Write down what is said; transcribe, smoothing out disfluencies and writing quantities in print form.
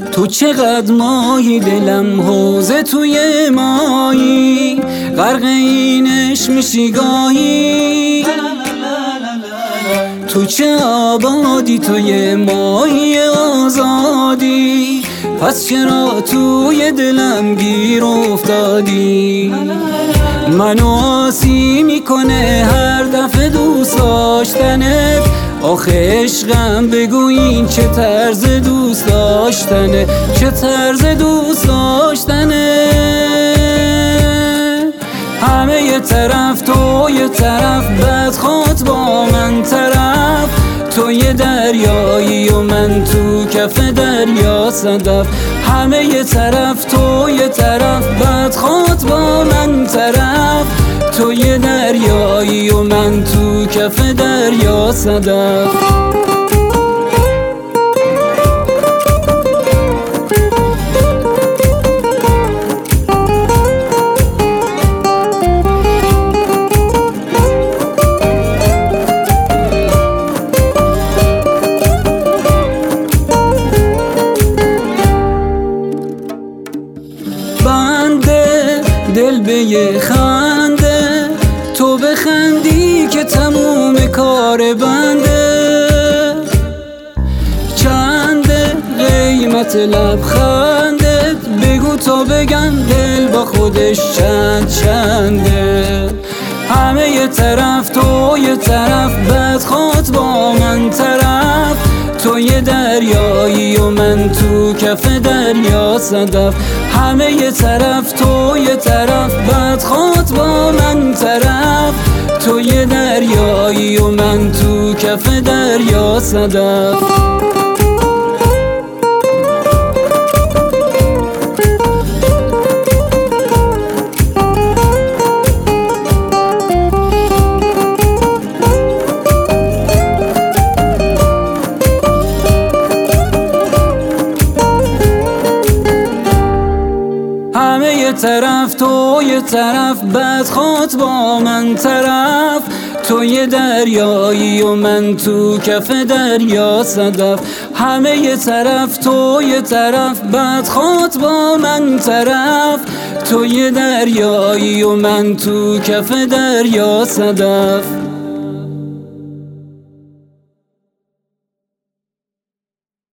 تو چقدر ماهی دلم حوزه توی مایی، غرق اینش میشی گاهی. تو چه آبادی توی ماهی آزادی، پس چرا توی دلم گیر افتادی؟ منو آسی میکنه هر دفعه دوست داشتنت. آخه عشقم بگو این چه طرز دوست داشتنه، چه طرز دوست داشتنه. همه یه طرف تو یه طرف، بدخواد با من طرف. تو یه دریایی و من تو کف دریا صدف. همه یه طرف تو یه طرف، بدخواد با من طرف. تو یه دریایی و من تو کف دریا صدف. دل به یه خنده، تو بخندی که تموم کار بنده. چنده قیمت لبخندت؟ بگو تا بگم دل با خودش چنده. همه یه طرف تو یه طرف، بدخواد با من طرف. تو یه دریایی و من تو کف دریا صدف. همه یه طرف تو یه طرف، بدخواد با من طرف. تو یه دریایی و من تو کف دریا صدف. همه یه طرف تو یه طرف، بدخواد با من طرف. تو یه دریایی و من تو کف دریا صدف. همه یه طرف تو یه طرف، بدخواد با من طرف. تو یه دریایی و من تو کف دریا صدف.